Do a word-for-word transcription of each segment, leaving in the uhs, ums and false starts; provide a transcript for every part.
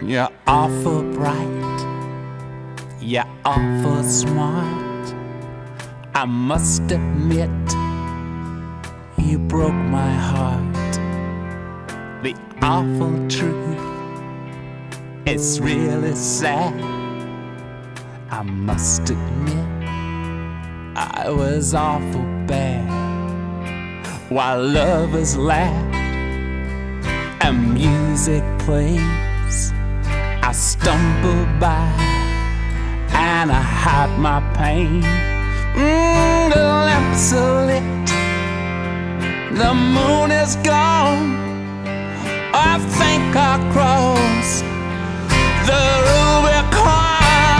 You're awful bright, you're awful smart. I must admit, you broke my heart. The awful truth, it's really sad. I must admit, I was awful bad. While lovers laugh and music plays, I stumble by and I hide my pain. Mm, the lamps are lit, the moon is gone. I think I'll cross the Rubicon.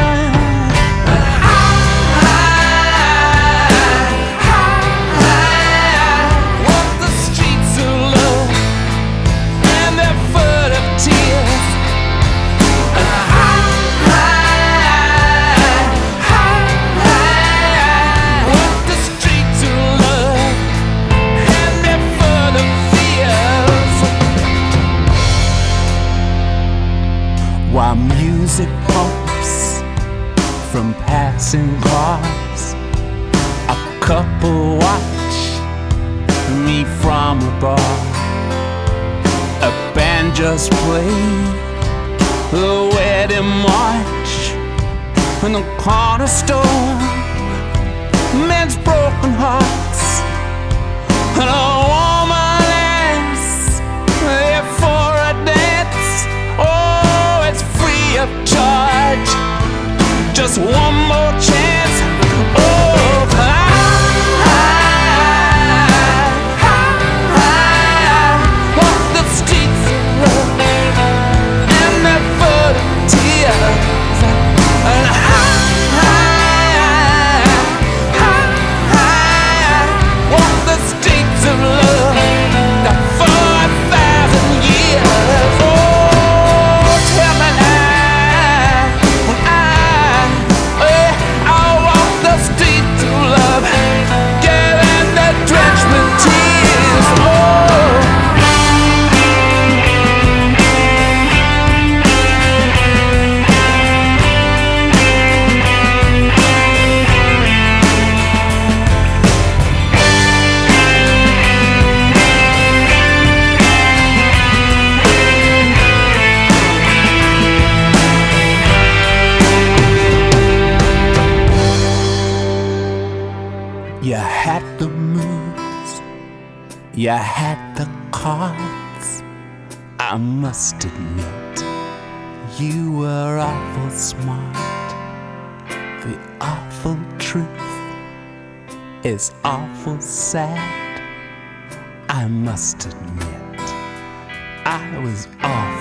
While music pumps from passing cars, a couple watch me from a bar. A band just played the wedding march in the corner store. Men's broken hearts and a woman asks if for a dance. Oh, it's free of charge, just one more chance. Oh, I, I, I, I walk the streets of love and they're full of tears. And I, I, I, I walk the streets of love for a thousand years. Oh, tell me now, when I, eh, I walk the streets of love, getting the drenched with tears. Oh. You had the moves, you had the cards. I must admit, you were awful smart. The awful truth is awful sad. I must admit, I was awful